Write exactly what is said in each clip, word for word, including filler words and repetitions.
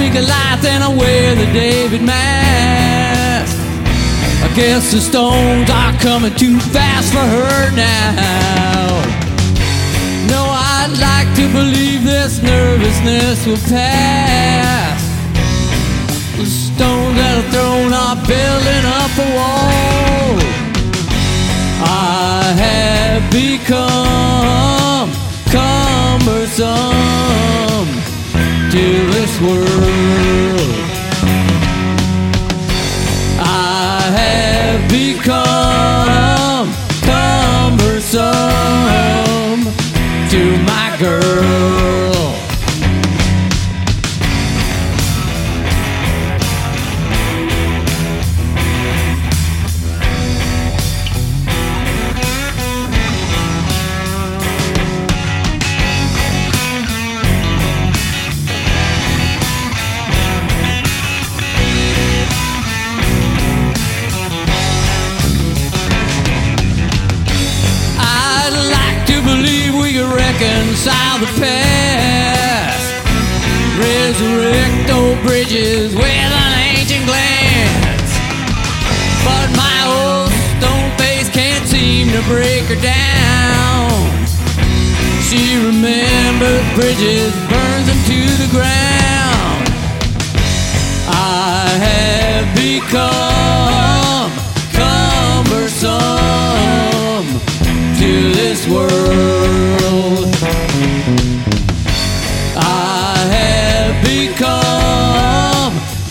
me Goliath and I wear the David mask. I guess the stones are coming too fast for her now. No, I'd like to believe this nervousness will pass. The stones that are thrown are building up a wall. I have become cumbersome to this world. I have become cumbersome to my girl. Reconcile the past, resurrect old bridges with an ancient glance. But my old stone face can't seem to break her down. She remembers bridges, burns them to the ground. I have become cumbersome to this world. I have become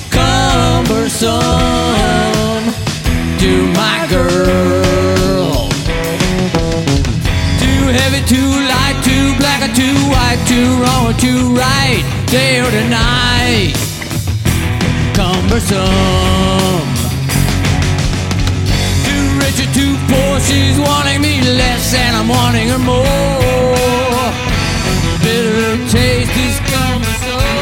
cumbersome to my girl. Too heavy, too light, too black or too white, too wrong or too right, day or night. Cumbersome. Too rich or too poor, she's wanting me less and I'm wanting her more. Bitter taste is cumbersome.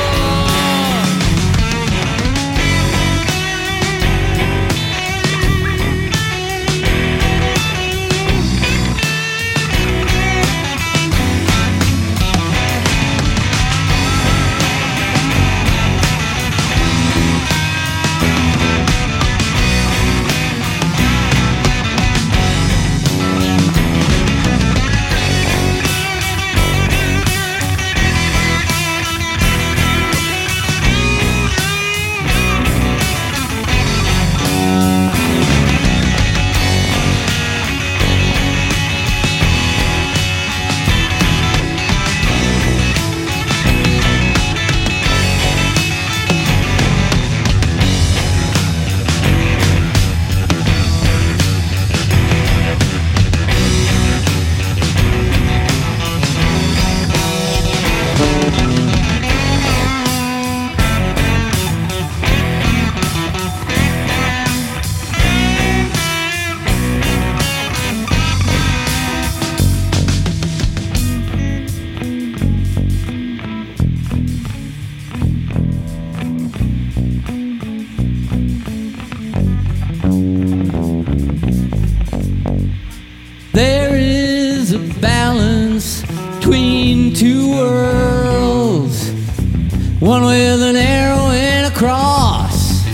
There is a balance between two worlds, one with an arrow and a cross.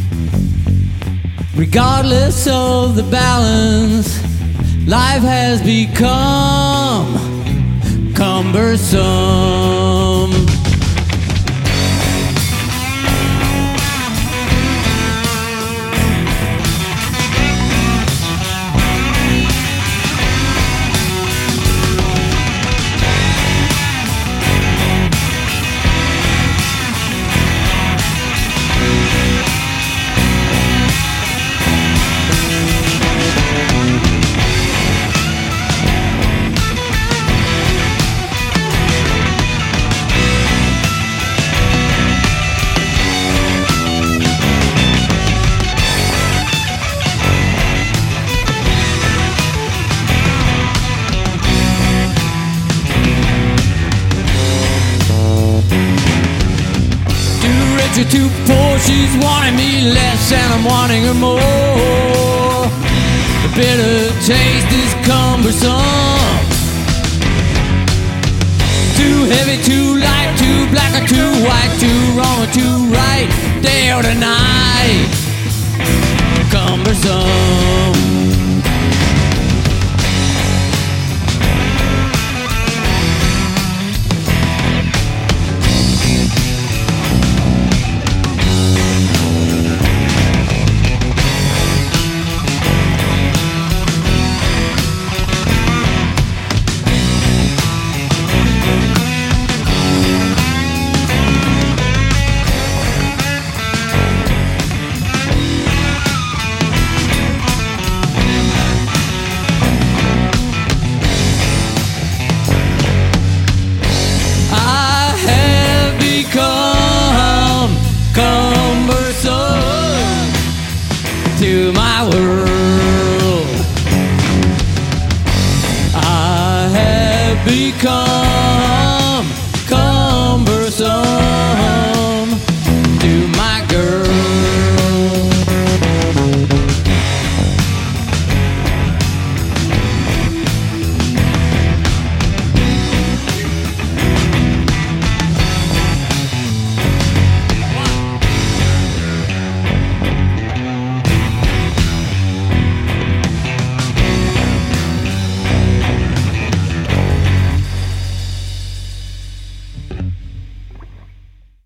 Regardless of the balance, life has become cumbersome. You're too poor, she's wanting me less and I'm wanting her more. The bitter taste is cumbersome. Too heavy, too light, too black or too white, too wrong or too right, day or night.